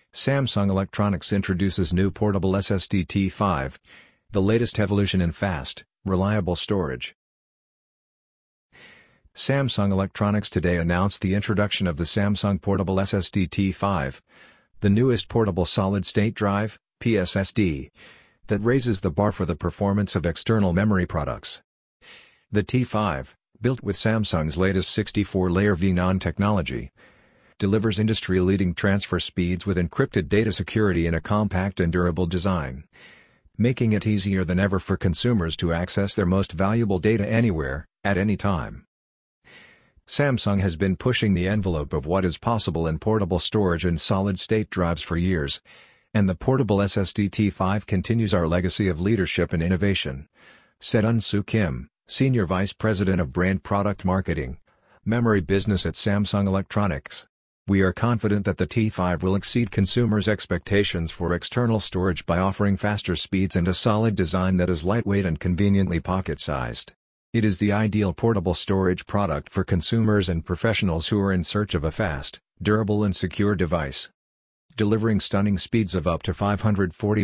Samsung Electronics introduces new portable SSD T5, the latest evolution in fast, reliable storage. Samsung Electronics today announced the introduction of the Samsung Portable SSD T5, the newest portable solid-state drive, PSSD, that raises the bar for the performance of external memory products. The T5, built with Samsung's latest 64-layer VNAND technology, delivers industry-leading transfer speeds with encrypted data security in a compact and durable design, making it easier than ever for consumers to access their most valuable data anywhere, at any time. Samsung has been pushing the envelope of what is possible in portable storage and solid-state drives for years, and the portable SSD T5 continues our legacy of leadership and innovation, said Unsoo Kim, Senior Vice President of Brand Product Marketing, Memory Business at Samsung Electronics. We are confident that the T5 will exceed consumers' expectations for external storage by offering faster speeds and a solid design that is lightweight and conveniently pocket-sized. It is the ideal portable storage product for consumers and professionals who are in search of a fast, durable and secure device. Delivering stunning speeds of up to 540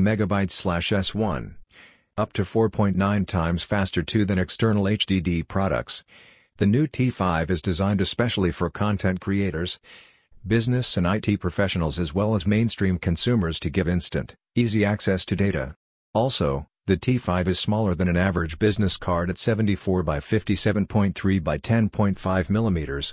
MB/s1, up to 4.9 times faster than external HDD products. The new T5 is designed especially for content creators, business and IT professionals as well as mainstream consumers to give instant, easy access to data. Also, the T5 is smaller than an average business card at 74 by 57.3 by 10.5 mm,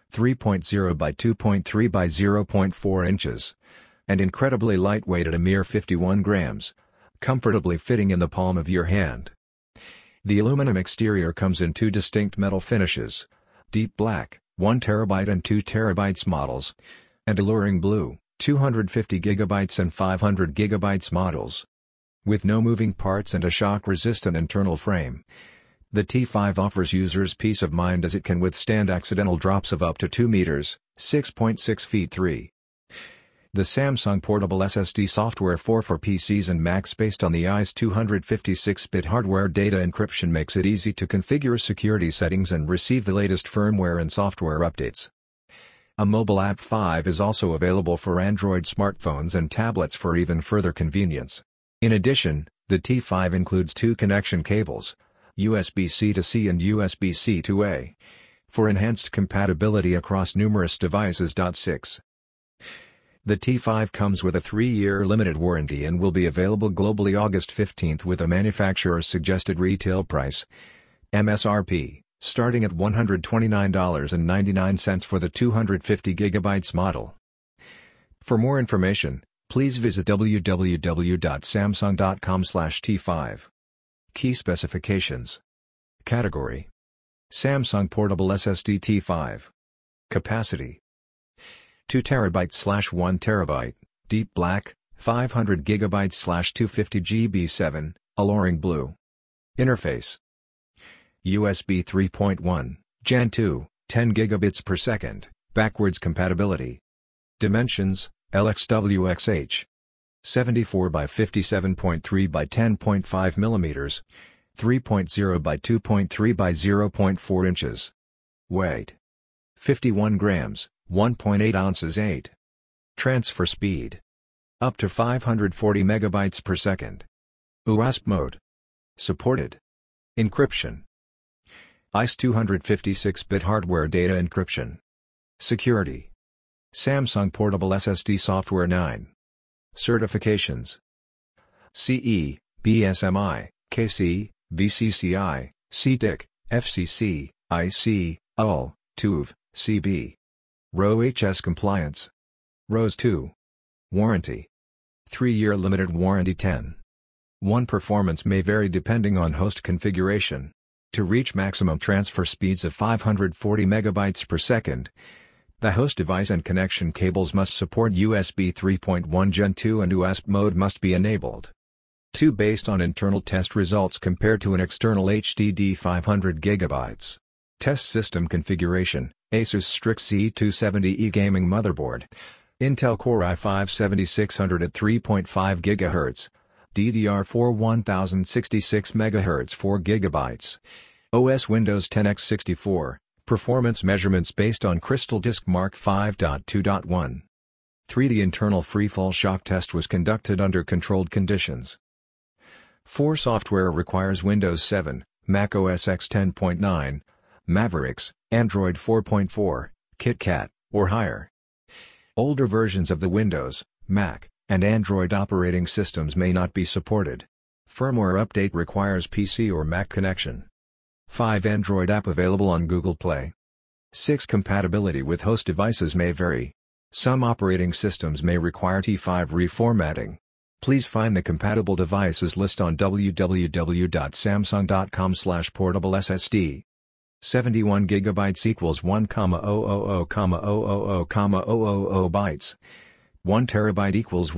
3.0 by 2.3 by 0.4 inches, and incredibly lightweight at a mere 51 grams, comfortably fitting in the palm of your hand. The aluminum exterior comes in two distinct metal finishes: deep black, 1 TB and 2 TB models, and alluring blue, 250 GB and 500 GB models. With no moving parts and a shock-resistant internal frame, the T5 offers users peace of mind as it can withstand accidental drops of up to 2 meters, 6.6 feet 3. The Samsung Portable SSD Software 4 for PCs and Macs based on the AIS 256-bit hardware data encryption makes it easy to configure security settings and receive the latest firmware and software updates. A mobile app 5 is also available for Android smartphones and tablets for even further convenience. In addition, the T5 includes two connection cables, USB-C to C and USB-C to A, for enhanced compatibility across numerous devices. 6. The T5 comes with a 3-year limited warranty and will be available globally August 15 with a manufacturer's suggested retail price, MSRP, starting at $129.99 for the 250 GB model. For more information, please visit www.samsung.com/T5. Key specifications. Category: Samsung Portable SSD T5. Capacity: 2 TB/1 TB, deep black, 500 GB/250 GB 7, alluring blue. Interface: USB 3.1, Gen 2, 10 gigabits per second, backwards compatibility. Dimensions: LXWXH, 74 by 57.3 by 10.5 mm, 3.0 by 2.3 by 0.4 inches. Weight: 51 grams, 1.8 ounces 8. Transfer speed: up to 540 megabytes per second. UASP mode supported. Encryption: AIS 256-bit hardware data encryption. Security: Samsung Portable SSD Software 9. Certifications: CE, BSMI, KC, VCCI, CTIC, FCC, IC, UL, TÜV, CB. RoHS compliance. RoHS 2. Warranty: 3-year limited warranty. 10. 1 Performance may vary depending on host configuration. To reach maximum transfer speeds of 540 megabytes per second, the host device and connection cables must support USB 3.1 Gen 2 and UASP mode must be enabled. 2 Based on internal test results compared to an external HDD 500 GB. Test system configuration: Asus Strix Z270E gaming motherboard, Intel Core i5-7600 at 3.5 GHz, DDR4 1066 MHz 4 GB, OS Windows 10 x64, performance measurements based on Crystal Disk Mark 5.2.1. 3. The internal free-fall shock test was conducted under controlled conditions. 4. Software requires Windows 7, Mac OS X 10.9, Mavericks, Android 4.4, KitKat, or higher. Older versions of the Windows, Mac, and Android operating systems may not be supported. Firmware update requires PC or Mac connection. 5. Android app available on Google Play. 6. Compatibility with host devices may vary. Some operating systems may require T5 reformatting. Please find the compatible devices list on www.samsung.com/portable SSD. 71 GB equals 1,000,000,000 bytes. 1 TB equals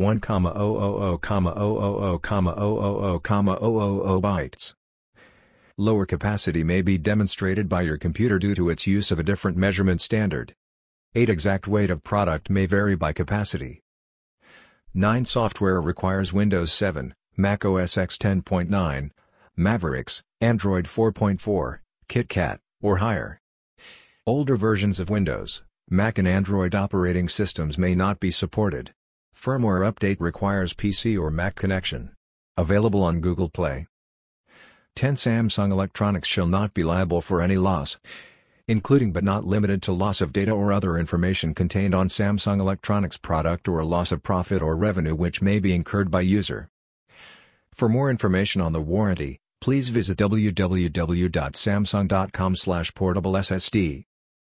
1,000,000,000,000 bytes. Lower capacity may be demonstrated by your computer due to its use of a different measurement standard. 8. Exact weight of product may vary by capacity. 9. Software requires Windows 7, Mac OS X 10.9, Mavericks, Android 4.4, KitKat, or higher. Older versions of Windows, Mac and Android operating systems may not be supported. Firmware update requires PC or Mac connection. Available on Google Play. 10. Samsung Electronics shall not be liable for any loss, including but not limited to loss of data or other information contained on Samsung Electronics product or a loss of profit or revenue which may be incurred by user. For more information on the warranty, please visit www.samsung.com/portable SSD.